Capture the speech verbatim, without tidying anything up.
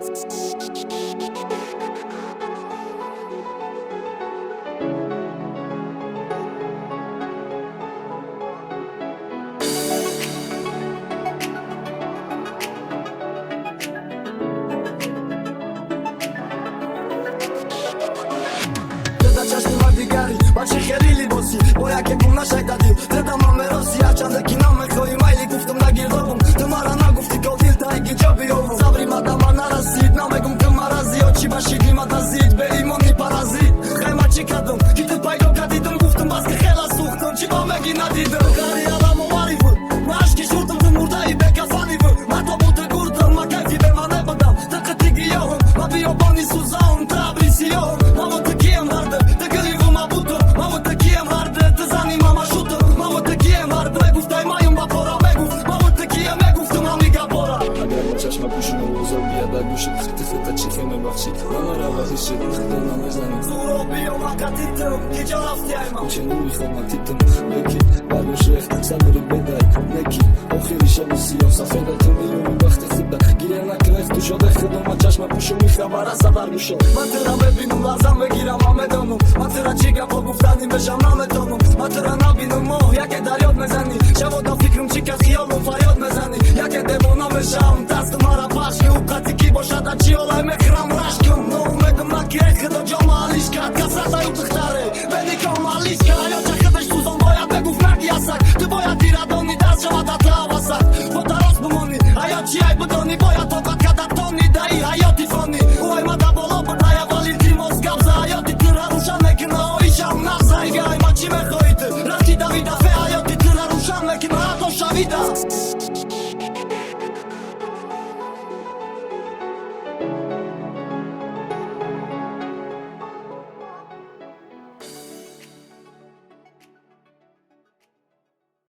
Бачи херили боси, боя ке кум нашай дадил Треда маме роси, ачан да кинаме хои майли гуфтам да гирдовум Тымара на гуфти кол дил дай ги джоби ову Забри мадама на разид, наме гум кëm марази Очи баши глима да зид, бе имам ни паразит Хай мачи кадым, китым пайдом кадидым Гуфтам баске хела сухтым, чи баме ги надидым Кари алам оваривы, машки шуртым Тым урда и бека фанивы Ма тобуты гуртым, ма кайфи бе ма не бъдам Тъка ти ги йохым, ма би обони сузаум Табри си йохым, мамо të kijem hardë Të gëllivu ma butëm, mamu të kijem hardë Të zani mama shutëm, mamu të kijem hardë Me guftaj ma jum bapora me guf Mamu të kijem me guftëm mami gabora Agar ma qash ma pushim u zobija da gushit Të fëta qife me bakqi Mama rava hishit, të na me zani Zuro bio ma ka titëm, ki gjara ftjajma Uqe në ujë thoma titëm Beki, balu shekh, sa mëri bedaj Neki, o khiri shemi si jo Sa feda të miru mi bëkhti khida Gire na krejt të shodhe khidëm Ma qash ma pushim i khabara sa dar gushem Ma tëra me binum lazam me gira ma me donum Ma tëra qiga po guftani me shamna me tonum Ma tëra na binum mo, ja ke dariot me zani Shavo da fikrum qika s'jolum fariot me zani Ja ke demona me sham, tas të mara pashki U ka ti ki bosha da qiolaj me kram rashkëm No me dëm na kje këdo gjoma alishka Kasata ju të këtare, me një koma alishka Ajo që këtë shtu zon boja me gufnak jasak Të boja tira doni das që ma ta të avasak Po ta ros më moni, ajo që jaj bëdoni boja tokat ka da toni Da i ajo